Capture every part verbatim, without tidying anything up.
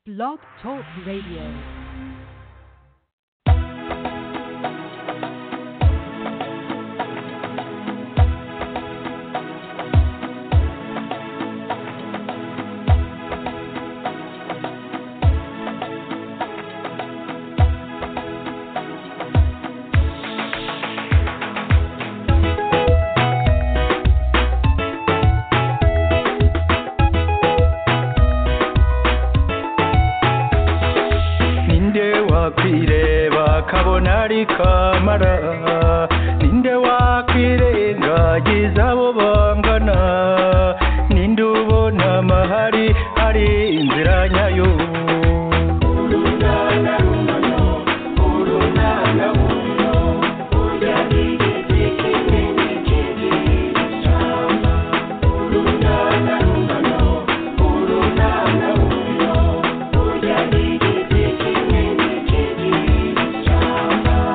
Blog Talk Radio. Kamara ninde wakwirengagiza abo bangana ninde ubona amahari hari inzira nyayo urunana rumano urunana uno urya nigiti kinini cy'igishamba urunana rumano urunana uno urya nigiti kinini cy'igishamba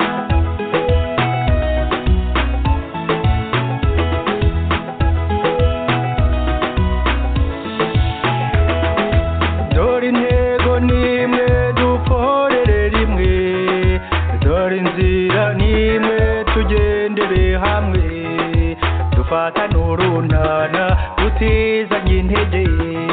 fata nurunana utizanye intege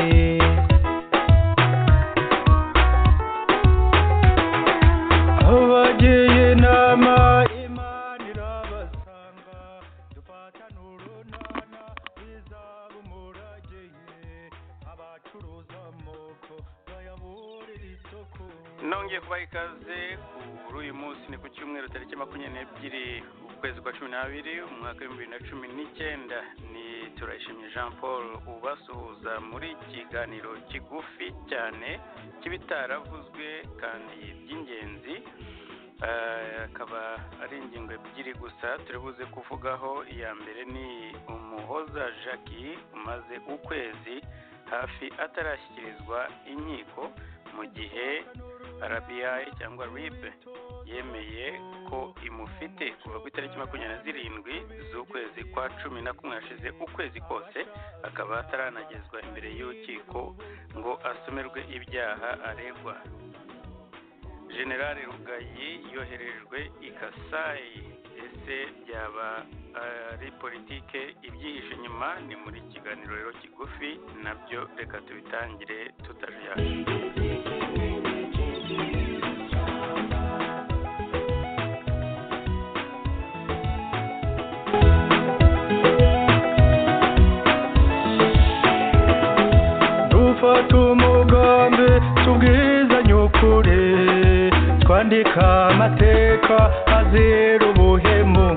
abagiye nama imana irabasanga dufata nurunana bizaba umurage abacuruza amoko bayaburira isoko. Nongeye kubaha ikaze kuri uyu munsi ni ku cyumweru tariki makumyabiri n'ebyiri ukwezi kwa cumi n'abiri umwaka w'ibihumbi bibiri na cumi n'icyenda. Ni Turayishimye Jean Paul ubasuhuza muri kiganiro kigufi cyane kibitaravuzwe kandi by'ingenzi. Akaba ari ingingo ebyiri gusa turi buze kuvugaho. Iya mbere ni Umuhoza Jackie umaze ukwezi hafi atarashyikirizwa inkiko mu gihe R B I cyangwa R I B yemeye ko imufite kuva ku itariki makumyabiri na zirindwi z'ukwezi kwa cumi na kumwe hashize ukwezi kose akaba ataranagezwa imbere y'urukiko ngo asomerwe ibyaha aregwa. General Rugayi yoherejwe i Kasayi. Ese byaba ari politike ibyihishe inyuma? Ni muri kiganiro rero kigufi nabyo reka tubitangire tutajuyaje. Dufata umugambi tubwizanye ukuri twandika amateka azira ubuhemu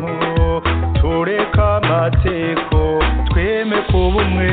tureka amateko tweme kuba umwe.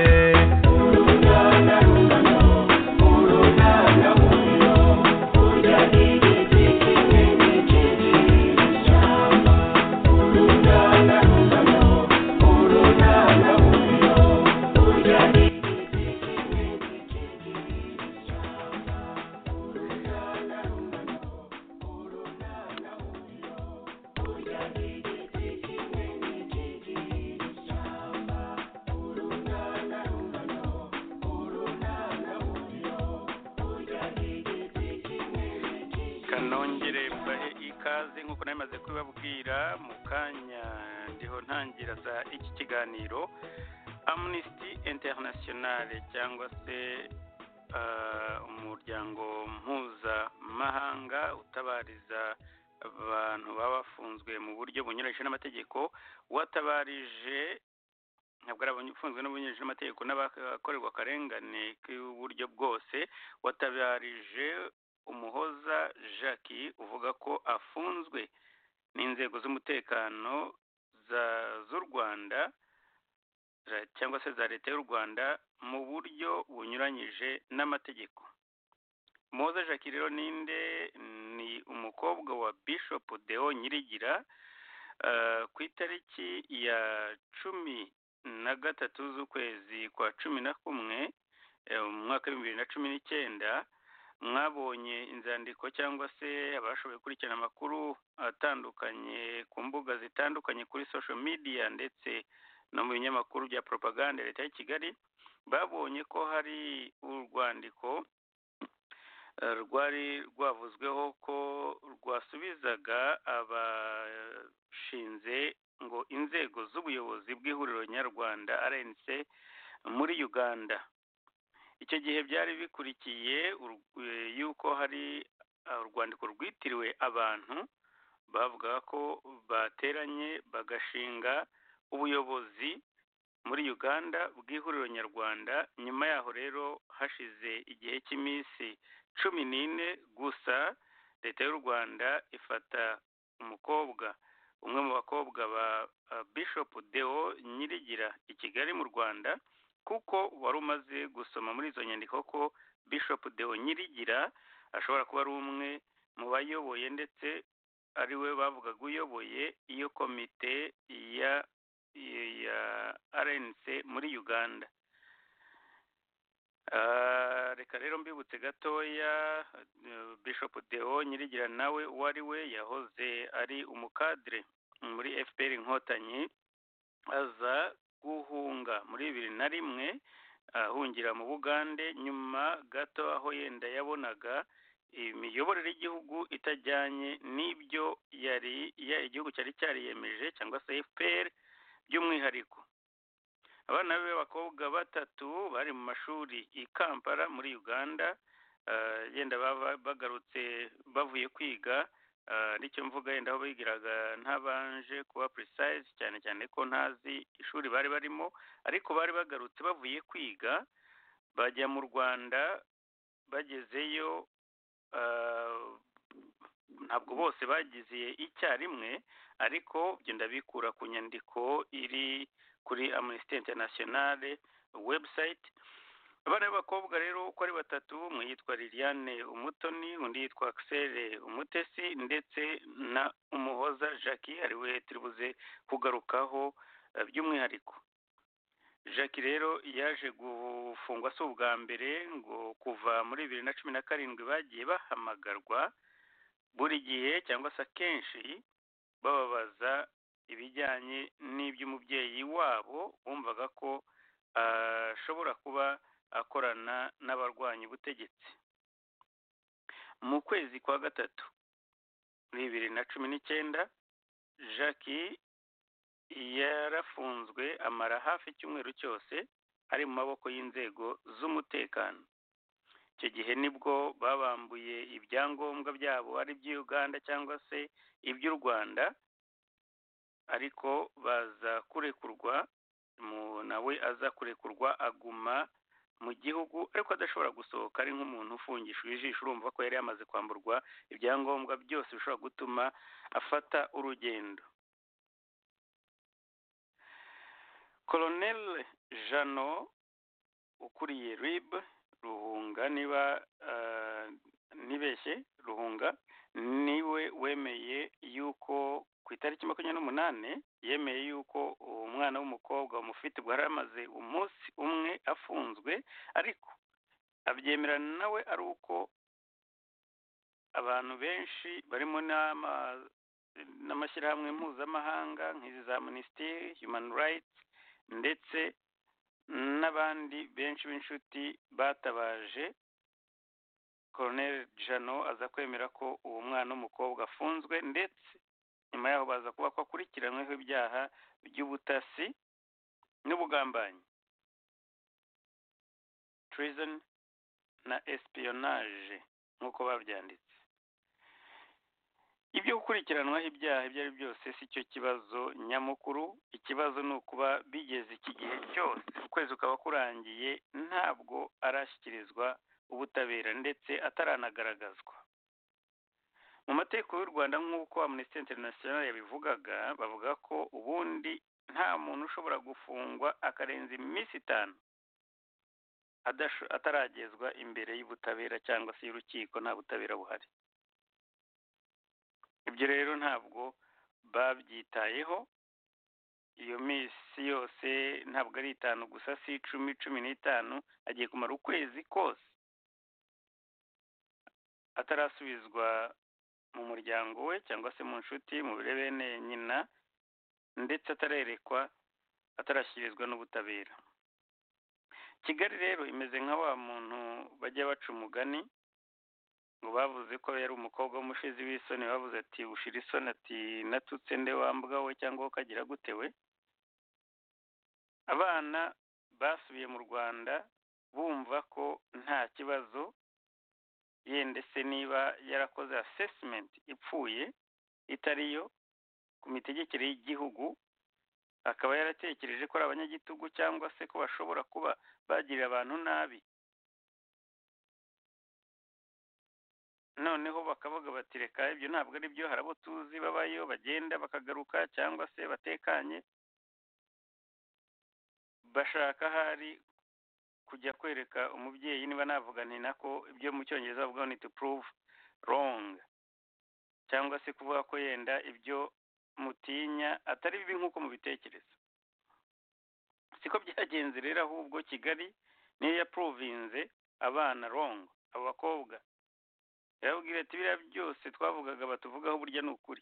Urunana rumano urunana uno urya nigiti kinini cy'igishamba urunana rumano urunana uno urya nigiti kinini cy'igishamba urunana rumano urunana uno urya nigiti kinini cy'igishamba urunana rumano urunana uno urya nigiti kinini. Kanongere mbahe ikaze nk'uko namaze kubabwira mu kanya ndiho ntangira za iki kiganiro. Amnesty International cyangwa se uh, umuryango mpuzamahanga utabariza abantu baba bafunzwe mu buryo bunyuranyije n'amategeko watabarije ntabwo ari abafunzwe n'ubunyuranyije n'amategeko n'abakorerwa akarengane k'uburyo bwose watabarije Umuhoza Jackie uvuga ko afunzwe n'inzego z'umutekano z'u Rwanda cyangwa se za leta y'u Rwanda mu buryo bunyuranyije n'amategeko. Umuhoza Jackie rero ninde? Ni umukobwa wa Bishop Deo Nyirigira. Uh, ku itariki ya cumi na gatatu z'ukwezi kwa cumi na kumwe mu mwaka w'ibihumbi bibiri na cumi n'icyenda mwabonye inzandiko cyangwa se abashoboye gukurikirana amakuru atandukanye ku mbuga zitandukanye kuri social media ndetse no mu binyamakuru bya propaganda leta ya Kigali babonye ko hari urwandiko rwari rwavuzweho ko rwasubizaga abashinze ngo inzego z'ubuyobozi bw'ihuriro nyarwanda R N C muri Uganda. Icyo gihe byari bikurikiye yuko hari urwandiko rwitiriwe abantu bavuga ko bateranye bagashinga ubuyobozi muri Uganda bw'ihuriro nyarwanda. Nyuma yaho rero hashize igihe cy'iminsi cumi n'ine gusa leta y'u Rwanda ifata umukobwa umwe mu bakobwa ba Bishop Deo Nyirigira i Kigali mu Rwanda, kuko wari umaze gusoma muri izo nyandiko ko Bishop Deo Nyirigira ashobora kuba ari umwe mu bayoboye ndetse ari we bavugaga uyoboye iyo komite ya ya R N C muri Uganda. Uh, reka rero mbibutse gatoya, Bishop Deo Nyirigira nawe wari we yahoze ari umukadre muri F P R Inkotanyi, aza guhunga muri bibiri na rimwe ahungira mu Bugande, nyuma gato aho yenda yabonaga imiyoborere y'igihugu itajyanye n'ibyo yari ya igihugu cyari cyariyemeje cyangwa se F P R by'umwihariko. Abana be b'abakobwa batatu bari mu mashuri i Kampala muri Uganda, uh, yenda baba bagarutse bavuye kwiga, uh, nicyo mvuga yenda aho bigiraga ntabanje kuba precise cyane cyane ko ntazi ishuri bari barimo, ariko bari bagarutse bavuye kwiga bajya mu Rwanda. Bagezeyo uh, ntabwo bose bagize icyarimwe, ariko byo ndabikura ku nyandiko iri kuri Amnesty International website. Abana b'abakobwa rero uko ari batatu, umwe yitwa Liliane Umutoni, undi yitwa Axel Umutesi ndetse na Umuhoza Jackie, ariwe turibuze kugarukaho uh, by'umwihariko. Jackie rero yaje gufungwa si ubwa mbere, ngo kuva muri bibiri na cumi na karindwi bagiye bahamagarwa buri gihe cyangwa se akenshi bababaza ibijyanye n'iby'umubyeyi wabo bumvaga ko ashobora uh, kuba akorana n'abarwanya ubutegetsi. Mu kwezi kwa gatatu muri bibiri na cumi n'icyenda Jackie yarafunzwe amara hafi icyumweru cyose ari mu maboko y'inzego z'umutekano. Icyo gihe nibwo babambuye ibyangombwa byabo ari by'u Uganda cyangwa se iby'u Rwanda, ariko baza kurekurwa, nawe aza kurekurwa aguma mu gihugu ariko adashobora gusohoka, ari nk'umuntu ufungishije ijisho. Urumva ko yari yamaze kwamburwa ibyangombwa byose bishobora gutuma afata urugendo. Colonel Jano ukuriye R I B Ruhunga, niba uh, nibeshye Ruhunga, niwe wemeye yuko ku itariki makumyabiri n'umunane yemeye yuko umwana w'umukobwa umufite bwari amaze umunsi umwe afunzwe, ariko abyemera nawe ari uko abantu benshi barimo n'amashyirahamwe mpuzamahanga nk'izi za Amnesty, Human Rights ndetse n'abandi benshi b'inshuti batabaje Colonel Jano aza kwemera ko uwo mwana w'umukobwa afunzwe, ndetse nyuma yaho baza kuba ko akurikiranyweho ibyaha by'ubutasi n'ubugambanyi, treason na espionage nk'uko babyanditse. Ibyo gukurikiranwaho ibyaha ibyo ari byose si cyo kibazo nyamukuru. Ikibazo ni ukuba bigeze iki gihe cyose ukwezi ukaba kurangiye ntabwo arashyikirizwa ubutabera ndetse ataranagaragazwa. Mu mategeko y'u Rwanda nk'uko Amnesty International yabivugaga, bavuga ko ubundi nta muntu ushobora gufungwa akarenza iminsi itanu ataragezwa imbere y'ubutabera cyangwa se y'urukiko, nta butabera buhari. Ibyo rero ntabwo babyitayeho. Iyo minsi yose ntabwo ari itanu gusa, si icumi, cumi n'itanu, agiye kumara ukwezi kose atarasubizwa mu muryango we cyangwa se mu nshuti, mu bene nyina, ndetse atarerekwa, atarashyikirizwa n'ubutabera. Kigali rero imeze nka wa muntu bajya baca umugani ngo bavuze ko yari umukobwa w'umushizi w'isoni, bavuze ati ushira isoni, ati natutse nde wambwa we cyangwa ukagira gute we. Abana basubiye mu Rwanda bumva ko nta kibazo, yende se niba yarakoze assessment ipfuye itariyo ku mitegekere y'igihugu, akaba yaratekereje ko ari abanyagitugu cyangwa se ko bashobora kuba bagirira abantu nabi, noneho bakavuga bati reka ibyo ntabwo ari byo, hari abo tuzi babayo bagenda bakagaruka cyangwa se batekanye, bashaka hari kujya kwereka umubyeyi, niba navuga nti nako ibyo mu cyongereza bavuga ni to prove wrong, cyangwa se kuvuga ko yenda ibyo mutinya atari bibi nk'uko mubitekereza. Siko byagenze rero, ahubwo Kigali niyo yaprovinze abana wrong, abo bakobwa yarabwira ati biriya byose twavugaga batuvugaho burya ni ukuri,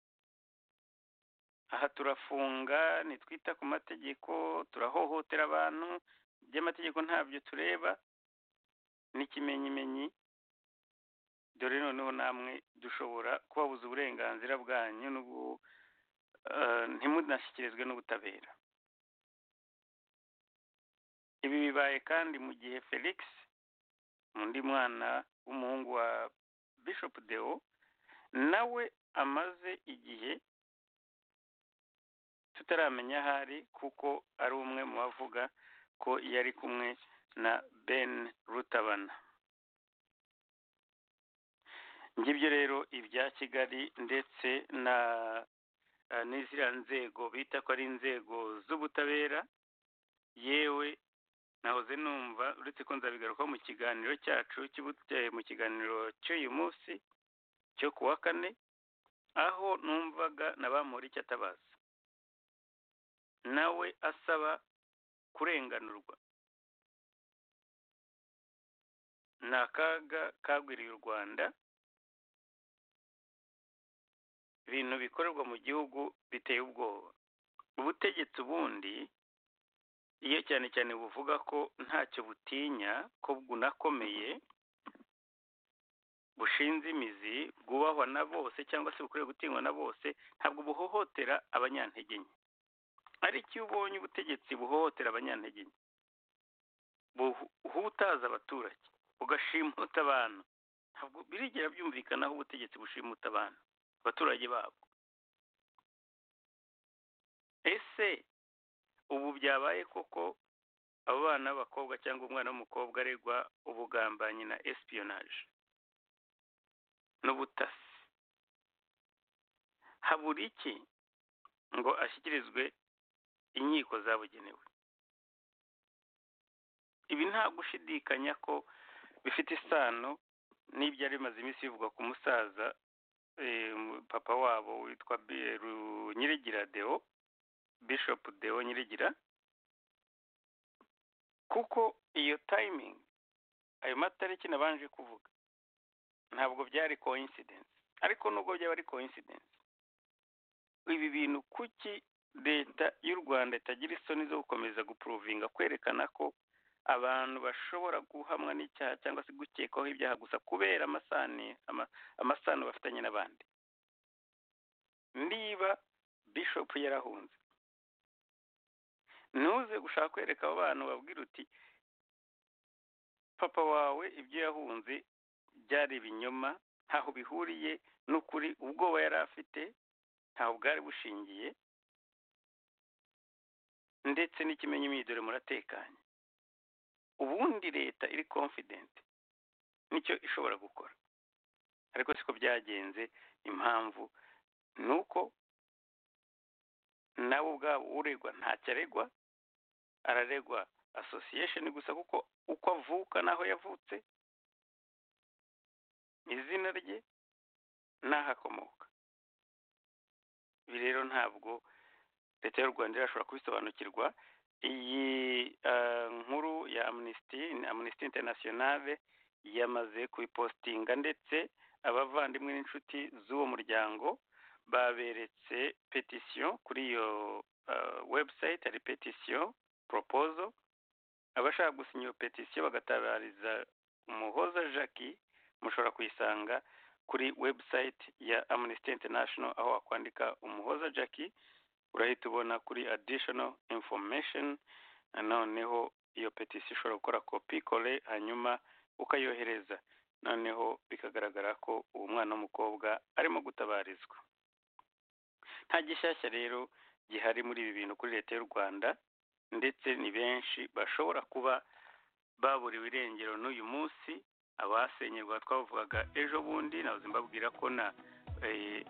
aha turafunga, nitwita ku mategeko, turahohotera abantu, by'amategeko ntabyo tureba, n'ikimenyimenyi, dore noneho namwe dushobora kubabuza uburenganzira bwanyu n'ubu ntimunashyikirizwe n'ubutabera. Ibi bibaye kandi mu gihe Felix, undi mwana w'umuhungu wa Bishop Deo, nawe amaze igihe tutaramenya ahari, kuko ari umwe mu bavuga ko yari kumwe na Ben Rutabana. Ngibyo rero ibya Kigali ndetse na n'iziriya nzego bita ko ari inzego z'ubutabera. Yewe nahoze numva, uretse ko nzabigarukaho mu kiganiro cyacu mu kiganiro cy'uyu munsi cyo kuwa kane, aho numvaga na Bamporiki Atabaza nawe asaba kurenganurwa. Ni akaga kagwiriye u Rwanda, ibintu bikorerwa mu gihugu biteye ubwoba. Ubutegetsi ubundi iyo cyane cyane buvuga ko ntacyo butinya, ko bunakomeye, bushinze imizi, bwubahwa na bose cyangwa se bukwiriye gutinywa na bose, ntabwo buhohotera abanyantege nke. Ariko iyo ubonye ubutegetsi buhohotera abanyantege nke, buhutaza abaturage, bugashimuta abantu, ntabwo birigera byumvikana aho ubutegetsi bushimuta abantu, abaturage babo. Ese ubu byabaye koko abo bana b'abakobwa cyangwa umwana w'umukobwa aregwa ubugambanyi na espionage n'ubutasi, habura iki ngo ashyikirizwe inkiko zabugenewe? Ibi nta gushidikanya ko bifite isano n'ibyari bimaze iminsi bivugwa ku musaza papa wabo witwa Nyirigira Deo, Bishop Deo Nyirigira, kuko iyo timing, ayo matariki nabanje kuvuga, ntabwo byari coincidence. Ariko nubwo byaba ari coincidence, ibi bintu kuki leta y'u Rwanda itagira isoni zo gukomeza guprovinga, kwerekana ko abantu bashobora guhamwa n'icyaha cyangwa se gukekaho ibyaha gusa kubera amasano amasano bafitanye n'abandi? Niba Bishop yarahunze, ntuze gushaka kwereka abo bantu babwira uti papa wawe ibyo yahunze byari ibinyoma, ntaho bihuriye n'ukuri, ubwoba yari afite ntaho bwari bushingiye, ndetse n'ikimenyimenyi dore muratekanye. Ubundi leta iri confident nicyo ishobora gukora, ariko siko byagenze. Impamvu nuko nawe ubwabo uregwa ntacyo aregwa, araregwa association gusa, kuko uko avuka naho yavutse, izina rye n'aho akomoka. Ibi rero ntabwo leta y'u Rwanda irashobora kubisobanukirwa. Iyi nkuru ya Amnesty Amnesty International yamaze kuyipostinga, ndetse abavandimwe n'inshuti z'uwo muryango baberetse petition kuri iyo website, ari petition proposal. Abashaka gusinya iyo petition bagatabariza Umuhoza Jackie, mushobora kuyisanga kuri website ya Amnesty International aho wakwandika Umuhoza Jackie urahita ubona kuri additional information, noneho iyo petition ishobora gukora copy colle hanyuma ukayohereza, noneho bikagaragara ko uwo mwana w'umukobwa arimo gutabarizwa. Nta gishyashya rero gihari muri ibi bintu kuri leta y'u Rwanda, ndetse ni benshi bashobora kuba baburiwe irengero n'uyu munsi. Abasenyerwa twavugaga ejo bundi nazo mbabwira ko na eh,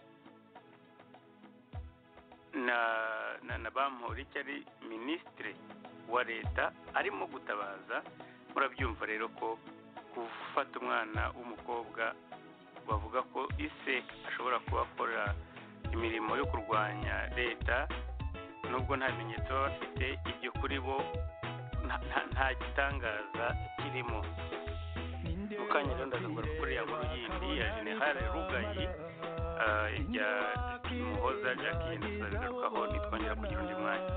na na, na Bampori cyari ministre wa leta arimo gutabaza. Murabyumva rero ko gufata umwana w'umukobwa bavuga ko ise ashobora kuba akora imirimo yo kurwanya leta, nubwo nta bimenyetso baba bafite, ibyo kuri bo nta gitangaza kirimo. Mukanya rero ndazagura kuri ya nkuru yindi ya General Rugayi ya Umuhoza Jackie ndasagarukaho nitwongera kugira undi mwanya.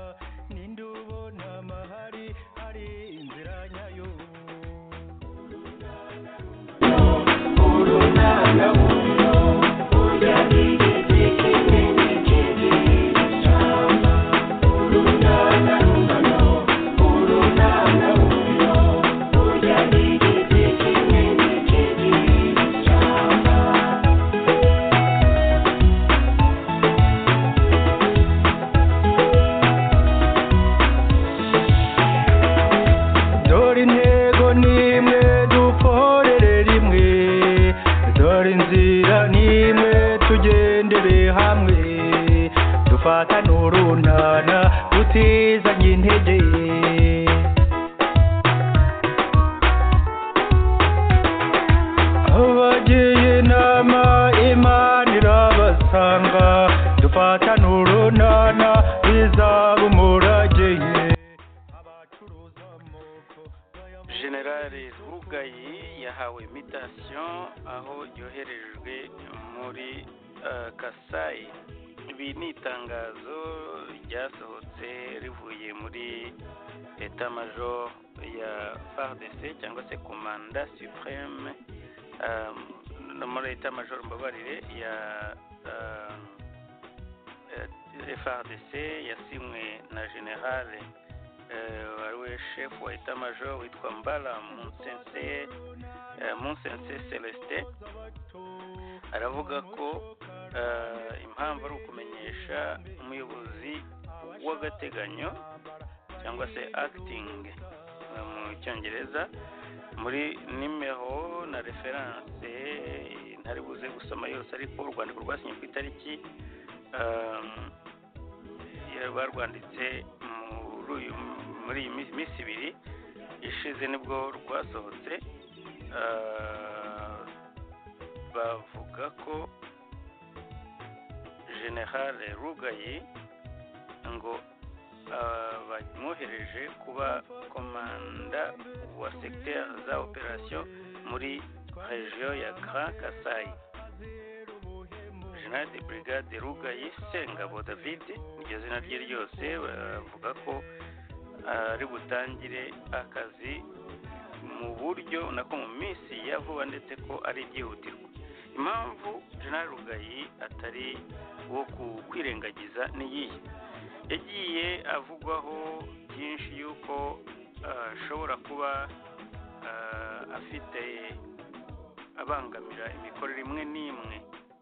Fata nurunana utizanye intege, abagiye inama Imana irabasanga, dufata nurunana bizaba umurage. General Rugayi yahawe invitation aho yoherejwe muri uh, Kasai. Ibi ni itangazo ryasohotse rivuye muri Etat Major ya F A R D C cyangwa se Commanda Supreme um, no muri Etat Major mbabarire ya uh, F A R D C yasimwe na General uh, ariwe chef wa Etat Major witwa Mbala Monsense uh, Monsense Celestin. Aravuga ko Uh, impamvu ari ukumenyesha umuyobozi w'agateganyo cyangwa se acting uh, mu cyongereza muri nimero na reference ntari buze gusoma yose, ariko urwandiko rwasinye ku itariki um, yarwanditse muri iyi minsi ibiri ishize nibwo rwasohotse. Uh, bavuga ko General Rugayi ngo bamwohereje kuba komanda wa secteur za operation muri region ya Grand Kasai. General de Brigade Rugayi Sengabo David iryo zina rye ryose bavuga ko ari butangire akazi mu buryo nako mu minsi ya vuba, ndetse ko ari byihutirwa. Impamvu General Rugayi atari wo kwirengagiza niyihe, yagiye avugwaho byinshi yuko ashobora kuba afite abangamira imikorere imwe n'imwe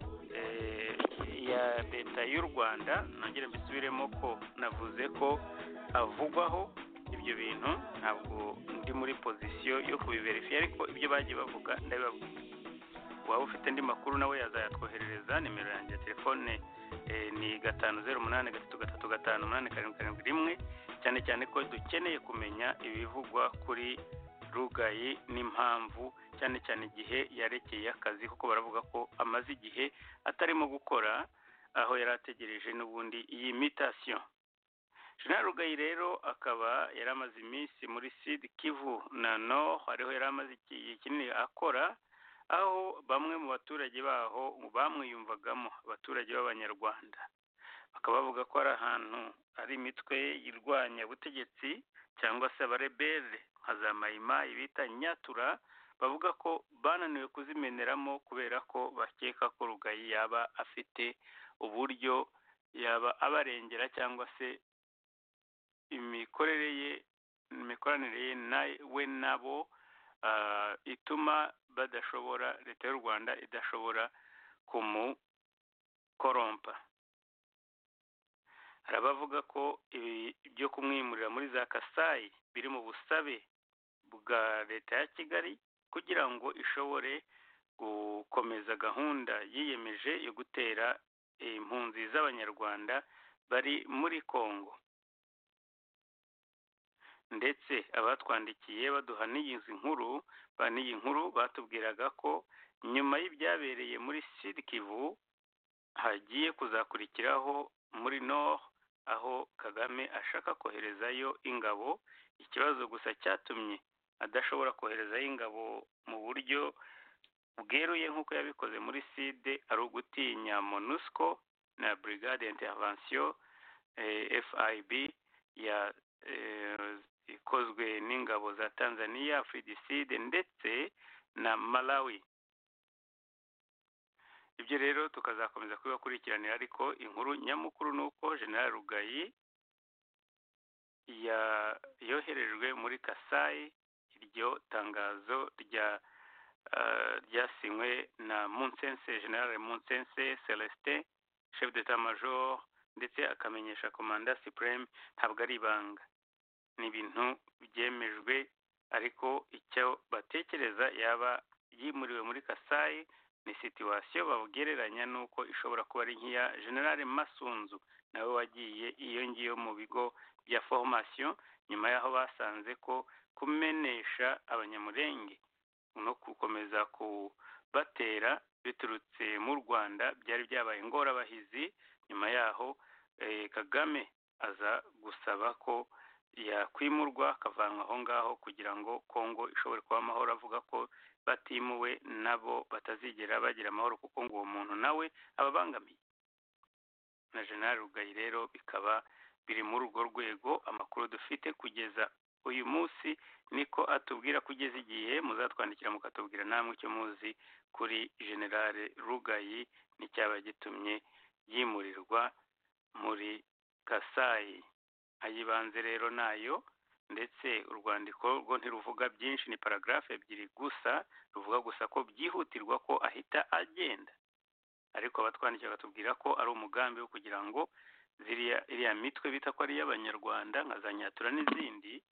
ya leta y'u Rwanda. Nongere mbisubiremo ko navuze ko avugwaho ibyo bintu, ntabwo ndi muri position yo kubiverifiya, ariko ibyo bagiye bavuga ndabibabwira. Waba ufite andi makuru nawe yazayatwoherereza. Nimero yanjye ya telefone eh, ni gatanu zeru umunani gatatu gatatu gatanu umunani karindwi karindwi rimwe. Cyane cyane ko dukeneye kumenya ibivugwa kuri Rugayi n'impamvu, cyane cyane igihe yarekeye akazi, kuko baravuga ko amaze igihe atarimo gukora aho yarategereje n'ubundi iyi mutation. General Rugayi rero akaba yaramaze iminsi muri Sud Kivu na Nord, ariho yaramaze igihe kinini akora, aho bamwe mu baturage baho bamwiyumvagamo, abaturage b'Abanyarwanda bakaba bavuga ko ari ahantu ari imitwe yirwanya ubutegetsi cyangwa se abarebele nka za Mayimayi bita Nyatura, bavuga ko bananiwe kuzimeneramo kubera ko bakeka ko Rugayi yaba afite uburyo yaba abarengera cyangwa se imikorere ye imikoranire ye nawe nabo uh, ituma badashobora leta y'u Rwanda idashobora kumukorompa. Harabavuga ko ibyo kumwimurira muri za Kasayi biri mu busabe bwa leta ya Kigali kugira ngo ishobore gukomeza gahunda yiyemeje yo gutera impunzi z'abanyarwanda bari muri Kongo. Ndetse abatwandikiye baduha n'iyi nkuru baniyi nkuru batubwiraga ko nyuma y'ibyabereye muri Sud Kivu hagiye kuzakurikiraho muri Nord aho Kagame ashaka koherezayo ingabo. Ikibazo gusa cyatumye adashobora koherezayo ingabo mu buryo bweruye nk'uko yabikoze muri Sud ari ugutinya MONUSCO na Brigade Intervention eh, F I B ya eh, ikozwe n'ingabo za Tanzania, Afrika ndetse na Malawi. Ibyo rero tukazakomeza kubakurikiranira, ariko inkuru nyamukuru nuko General Rugayi ya yoherejwe muri Kasayi. Iryo tangazo rya uh, ryasinywe na Munsense General Munsense Celestin, chef d'état major, ndetse akamenyesha Commander Supreme. Ntabwo ari ibanga, ni ibintu byemejwe, ariko icyo batekereza yaba yimuriwe muri Kasayi ni situation babugereranya nuko ishobora kuba ari nk'iya General Masunzu nawe wagiye iyo ngiyo mu bigo bya formation nyuma yaho basanze ko kumenesha abanyamurenge no gukomeza kubatera biturutse mu Rwanda byari byabaye ingorabahizi. Nyuma yaho eh, Kagame aza gusaba ko yakwimurwa akavanwa aho ngaho kugira ngo Kongo ishobore kuba amahoro, avuga ko batimuwe nabo batazigera bagira amahoro kuko ngo uwo muntu nawe ababangamiye. Na General Rugayi rero bikaba biri muri urwo rwego amakuru dufite kugeza uyu munsi, niko atubwira kugeza igihe muzatwandikira mukatubwira namwe icyo muzi kuri General Rugayi n'icyaba gitumye yimurirwa muri Kasayi. Ayibanze rero nayo, ndetse urwandiko rwo ntiruvuga byinshi, ni paragraphe ebyiri gusa, ruvuga gusa ko byihutirwa ko ahita agenda. Ariko abatwandikiye batubwira ko ari umugambi wo kugira ngo ziriya iriya mitwe bita ko ari y'abanyarwanda nka za Nyatura n'izindi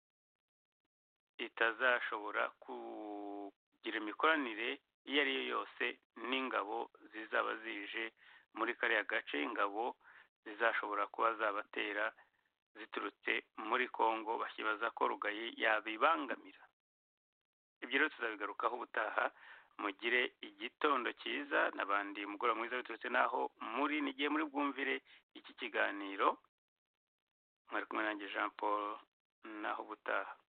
itazashobora kugira imikoranire iyo ari yo yose n'ingabo zizaba zije muri kariya gace, ingabo zizashobora kuba zabatera ziturutse muri Kongo, bakibaza ko Rugayi yabibangamira. Ibyo rero tuzabigarukaho ubutaha. Mugire igitondo cyiza n'abandi mugora mwiza biturutse naho muri nigiye muri bwumvire iki kiganiro. Mwari kumwe nanjye Jean Paul, naho ubutaha.